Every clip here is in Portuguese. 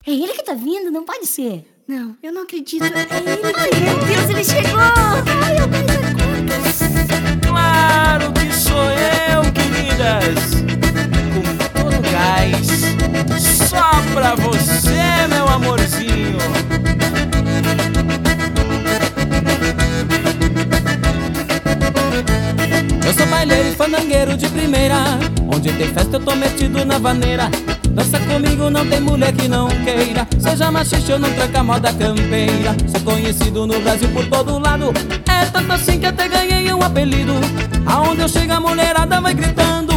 É ele que tá vindo? Não pode ser. Não, eu não acredito. É ele que vem. Meu Deus, ele chegou! Ai, eu quero dar conta. Claro que sou eu, queridas. Com todo gás. Só pra você, meu amorzinho. Eu sou baileiro e fandangueiro de primeira. Onde tem festa eu tô metido na vaneira. Dança comigo, não tem mulher que não queira. Seja machista ou não tranca moda campeira. Sou conhecido no Brasil por todo lado. É tanto assim que até ganhei um apelido. Aonde eu chego a mulherada vai gritando.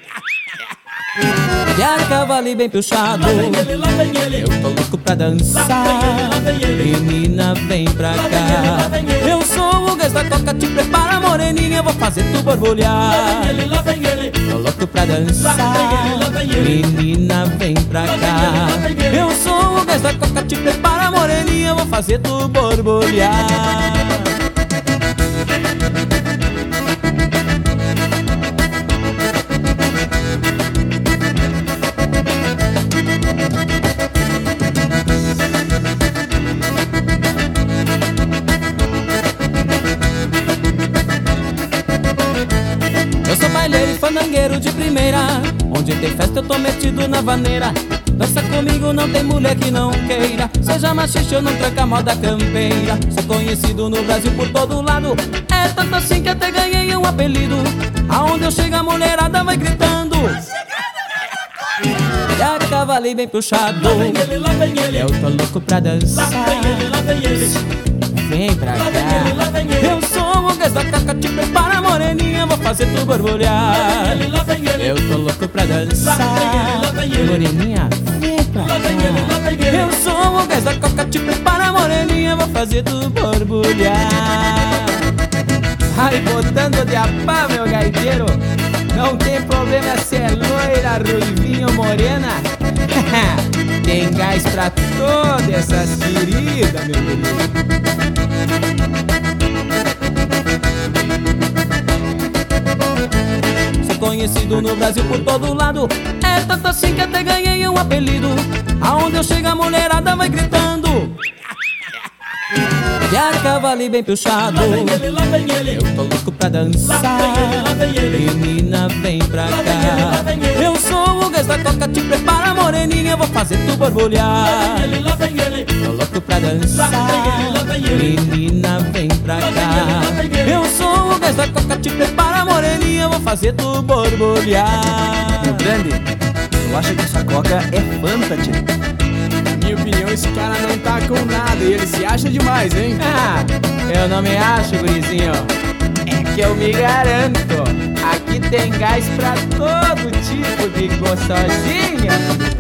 E a cavalo bem puxado. Eu tô louco pra dançar. Menina, vem pra cá. Eu sou o gás da coca, te prepara moreninha. Eu vou fazer tu borbulhar. Tô louco pra dançar. Menina, vem pra cá. Eu sou o gás da coca, te prepara moreninha. Eu vou fazer tu borbulhar. Eu sou baileiro e fandangueiro de primeira. Onde tem festa eu tô metido na vaneira. Dança comigo, não tem mulher que não queira. Seja machista ou não tranca moda campeira. Sou conhecido no Brasil por todo lado. É tanto assim que até ganhei um apelido. Aonde eu chego a mulherada vai gritando. E a cavalo bem puxado. Eu tô louco pra dançar. Vem pra cá. Eu sou o gás da coca, te prepara moreninha. Vou fazer tu borbulhar. Eu tô louco pra dançar. Moreninha, vem pra cá. Eu sou o gás da coca, te prepara moreninha. Vou fazer tu borbulhar. Ai, botando de apá, meu gaiteiro. Não tem problema se é loira, ruivinha ou morena. Tem gás pra todas essas queridas, meu menino. Sou conhecido no Brasil por todo lado. É tanto assim que até ganhei um apelido. Aonde eu chego a mulherada vai gritando. E a cavalo bem puxado. Eu tô louco pra dançar. Menina, vem pra cá. Eu sou o gás da coca, te prepara moreninha. Eu vou fazer tu borbulhar. Tô louco pra dançar. Menina, vem pra cá. Eu sou o gás da coca, te prepara moreninha. Eu vou fazer tu borbulhar. Meu grande, eu acho que essa coca é fanta, tio. Na minha opinião, esse cara não tá com nada e ele se acha demais, hein? Ah, eu não me acho, gurizinho. É que eu me garanto. Aqui tem gás pra todo tipo de gostosinha.